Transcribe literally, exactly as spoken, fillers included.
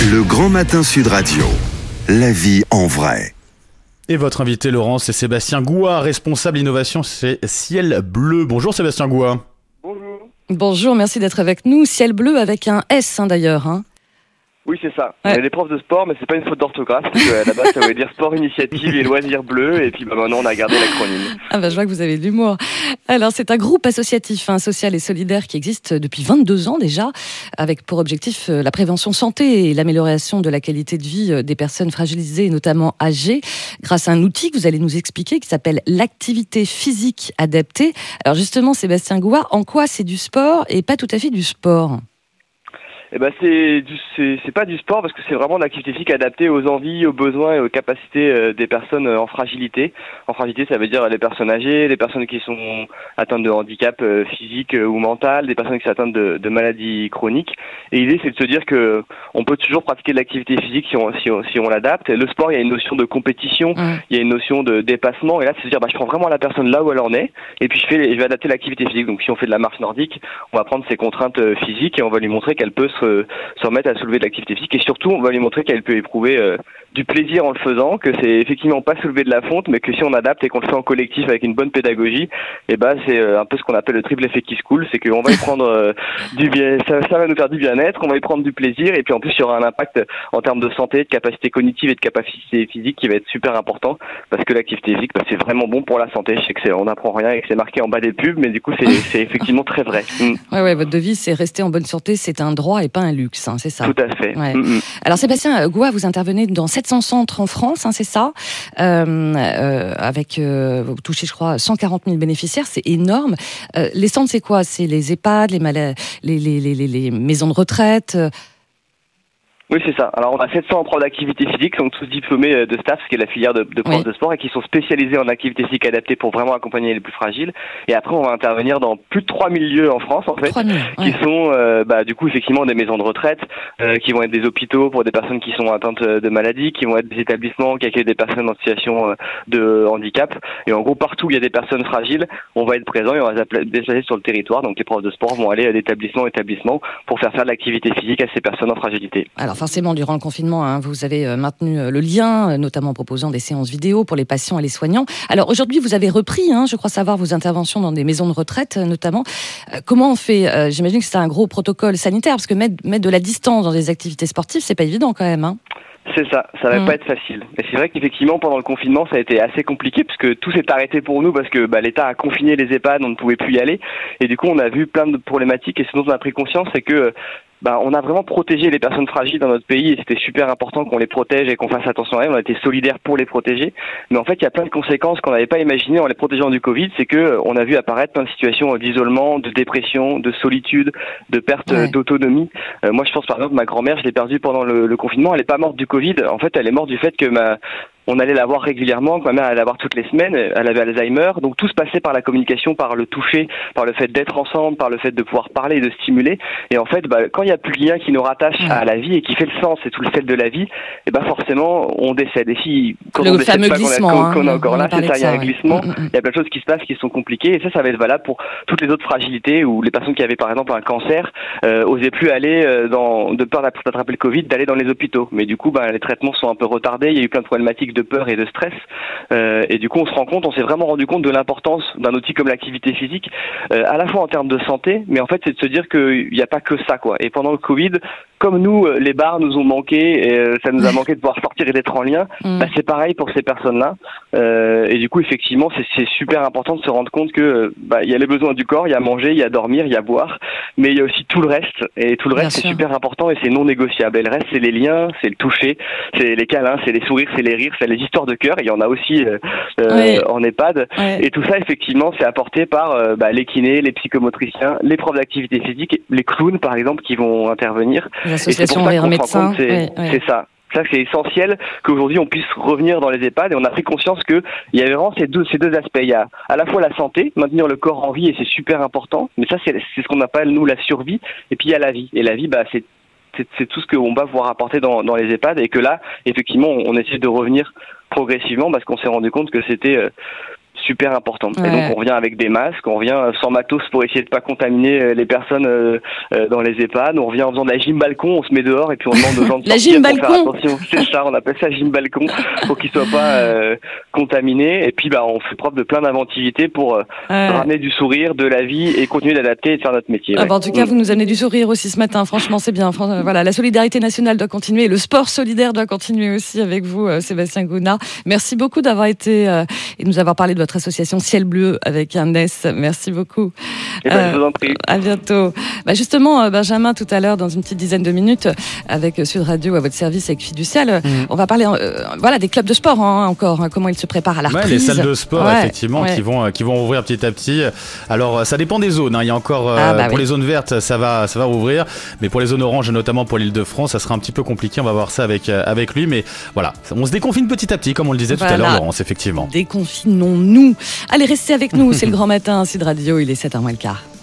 Le Grand Matin Sud Radio, la vie en vrai. Et votre invité, Laurent, c'est Sébastien Gouat, responsable innovation chez Ciel Bleu. Bonjour Sébastien Gouat. Bonjour. Bonjour, merci d'être avec nous. Ciel Bleu avec un S hein, d'ailleurs. Hein. Oui, c'est ça. Ouais. On est des profs de sport, mais c'est pas une faute d'orthographe, parce qu'à la base, ça voulait dire sport initiative et loisirs bleus, et puis bah, maintenant, on a gardé l'acronyme. Ah bah, je vois que vous avez de l'humour. Alors, c'est un groupe associatif, hein, social et solidaire qui existe depuis vingt-deux ans déjà, avec pour objectif euh, la prévention santé et l'amélioration de la qualité de vie euh, des personnes fragilisées, notamment âgées, grâce à un outil que vous allez nous expliquer, qui s'appelle l'activité physique adaptée. Alors justement, Sébastien Gouat, en quoi c'est du sport et pas tout à fait du sport ? Eh ben c'est du, c'est, c'est pas du sport parce que c'est vraiment de l'activité physique adaptée aux envies, aux besoins et aux capacités euh, des personnes euh, en fragilité. En fragilité, ça veut dire les personnes âgées, les personnes qui sont atteintes de handicap euh, physique euh, ou mental, des personnes qui sont atteintes de, de maladies chroniques. Et l'idée, c'est de se dire que on peut toujours pratiquer de l'activité physique si on, si on, si on l'adapte. Le sport, il y a une notion de compétition, mmh. il y a une notion de dépassement. Et là, c'est de se dire, bah, je prends vraiment la personne là où elle en est, et puis je fais, je vais adapter l'activité physique. Donc, si on fait de la marche nordique, on va prendre ses contraintes euh, physiques et on va lui montrer qu'elle peut se se remettre à soulever de l'activité physique, et surtout on va lui montrer qu'elle peut éprouver euh, du plaisir en le faisant, que c'est effectivement pas soulever de la fonte, mais que si on adapte et qu'on le fait en collectif avec une bonne pédagogie, et ben c'est euh, un peu ce qu'on appelle le triple effet qui se coule, c'est qu'on va y prendre euh, du bien, ça, ça va nous faire du bien-être, on va y prendre du plaisir, et puis en plus il y aura un impact en termes de santé, de capacité cognitive et de capacité physique qui va être super important, parce que l'activité physique, bah, c'est vraiment bon pour la santé. Je sais que c'est, on n'apprend rien et que c'est marqué en bas des pubs, mais du coup c'est, c'est effectivement très vrai. Mm. Ouais, ouais, votre devise c'est rester en bonne santé, c'est un droit et pas un luxe, hein, c'est ça. Tout à fait. Ouais. Mm-hmm. Alors Sébastien Gouat, vous intervenez dans sept cents centres en France, hein, c'est ça, euh, euh, avec euh, vous touchez, je crois, cent quarante mille bénéficiaires, c'est énorme. Euh, les centres, c'est quoi ? C'est les EHPAD, les, mala- les, les, les, les, les maisons de retraite euh... Oui, c'est ça. Alors, on a sept cents profs d'activité physique, qui sont tous diplômés de STAPS, qui est la filière de, de profs oui. de sport, et qui sont spécialisés en activité physique adaptée pour vraiment accompagner les plus fragiles. Et après, on va intervenir dans plus de trois mille lieux en France, en fait, trois mille, qui ouais. sont, euh, bah, du coup, effectivement, des maisons de retraite, euh, qui vont être des hôpitaux pour des personnes qui sont atteintes de maladies, qui vont être des établissements qui accueillent des personnes en situation de handicap. Et en gros, partout où il y a des personnes fragiles, on va être présent et on va se déplacer sur le territoire. Donc, les profs de sport vont aller d'établissement en établissement pour faire faire de l'activité physique à ces personnes en fragilité. Alors, forcément, durant le confinement, Hein, vous avez maintenu le lien, notamment en proposant des séances vidéo pour les patients et les soignants. Alors aujourd'hui, vous avez repris, hein, je crois savoir, vos interventions dans des maisons de retraite, notamment. Euh, comment on fait ? euh, J'imagine que c'est un gros protocole sanitaire, parce que mettre, mettre de la distance dans des activités sportives, c'est pas évident quand même. Hein. C'est ça, ça va mmh. pas être facile. Et c'est vrai qu'effectivement, pendant le confinement, ça a été assez compliqué, puisque tout s'est arrêté pour nous, parce que bah, l'État a confiné les EHPAD, on ne pouvait plus y aller. Et du coup, on a vu plein de problématiques, et ce dont on a pris conscience, c'est que bah, on a vraiment protégé les personnes fragiles dans notre pays, et c'était super important qu'on les protège et qu'on fasse attention à elles. On a été solidaires pour les protéger. Mais en fait, il y a plein de conséquences qu'on n'avait pas imaginées en les protégeant du Covid. C'est que on a vu apparaître plein de situations d'isolement, de dépression, de solitude, de perte ouais. d'autonomie. Euh, moi, je pense par exemple, ma grand-mère, je l'ai perdue pendant le, le confinement. Elle n'est pas morte du Covid. En fait, elle est morte du fait que ma on allait la voir régulièrement, ma mère allait la voir toutes les semaines, elle avait Alzheimer, donc tout se passait par la communication, par le toucher, par le fait d'être ensemble, par le fait de pouvoir parler et de stimuler. Et en fait, bah, quand il n'y a plus de lien qui nous rattache mmh. à la vie et qui fait le sens et tout le sel de la vie, et bah forcément, on décède. Et si, quand le on décède fameux pas, glissement, qu'on, hein, qu'on est encore là, c'est ça, il y a un glissement, il mmh. y a plein de choses qui se passent qui sont compliquées, et ça, ça va être valable pour toutes les autres fragilités, ou les personnes qui avaient par exemple un cancer, euh, osaient plus aller, euh, dans, de peur d'attraper le Covid, d'aller dans les hôpitaux. Mais du coup, bah, les traitements sont un peu retardés, il y a eu plein de problématiques de peur et de stress. Euh, et du coup, on se rend compte, on s'est vraiment rendu compte de l'importance d'un outil comme l'activité physique, euh, à la fois en termes de santé, mais en fait, c'est de se dire qu'il n'y a pas que ça, quoi. Et pendant le Covid, comme nous, les bars nous ont manqué, et ça nous a manqué de pouvoir sortir et d'être en lien, mmh. bah, c'est pareil pour ces personnes-là. Euh, et du coup, effectivement, c'est, c'est super important de se rendre compte que bah, il y a les besoins du corps, il y a manger, il y a dormir, il y a boire, mais il y a aussi tout le reste. Et tout le reste, Bien c'est sûr. super important et c'est non négociable. Et le reste, c'est les liens, c'est le toucher, c'est les câlins, c'est les sourires, c'est les rires, c'est les histoires de cœur. Il y en a aussi euh, oui. en EHPAD. Oui. Et tout ça, effectivement, c'est apporté par euh, bah, les kinés, les psychomotriciens, les profs d'activité physique, les clowns, par exemple, qui vont intervenir. L'association Rire Médecin. C'est, oui, oui. c'est ça. Ça, c'est essentiel qu'aujourd'hui on puisse revenir dans les EHPAD, et on a pris conscience qu'il y avait vraiment ces deux, ces deux aspects. Il y a à la fois la santé, maintenir le corps en vie, et c'est super important, mais ça c'est, c'est ce qu'on appelle nous la survie, et puis il y a la vie. Et la vie, bah, c'est, c'est, c'est tout ce qu'on va pouvoir apporter dans, dans les EHPAD, et que là, effectivement, on, on essaie de revenir progressivement parce qu'on s'est rendu compte que c'était... Euh, super important. Ouais. Et donc on revient avec des masques, on revient sans matos pour essayer de pas contaminer les personnes euh, euh, dans les EHPAD, on revient en faisant de la gym balcon, on se met dehors et puis on demande aux gens de La sortir gym pour faire balcon. attention. C'est ça, on appelle ça gym balcon, pour qu'ils soient pas euh, contaminés. Et puis bah on fait preuve de plein d'inventivité pour euh, Ouais. ramener du sourire, de la vie et continuer d'adapter et de faire notre métier. Ah Ouais. bah, en tout cas, Mm. vous nous amenez du sourire aussi ce matin. Franchement, c'est bien. Fran- Voilà, la solidarité nationale doit continuer. Le sport solidaire doit continuer aussi avec vous, euh, Sébastien Gounard. Merci beaucoup d'avoir été euh, et de nous avoir parlé de votre association Ciel Bleu avec un S. Merci beaucoup. Et ben, Euh, je vous en prie. À bientôt. Bah justement, euh, Benjamin, tout à l'heure, dans une petite dizaine de minutes, avec euh, Sud Radio à votre service avec Fiducial, euh, Mhm. on va parler euh, voilà, des clubs de sport hein, encore, hein, comment ils se préparent à la Ouais, reprise. les salles de sport, Ouais, effectivement, ouais. qui vont euh, qui vont ouvrir petit à petit. Alors, euh, ça dépend des zones. Hein. Il y a encore euh, Ah, bah pour oui. les zones vertes, ça va ça va rouvrir, mais pour les zones oranges, notamment pour l'Île-de-France, ça sera un petit peu compliqué. On va voir ça avec euh, avec lui, mais voilà, on se déconfine petit à petit, comme on le disait tout à Voilà. l'heure, Laurence, effectivement. Déconfinons-nous. Allez, restez avec nous, c'est le grand matin, Sud Radio, il est sept heures moins le quart.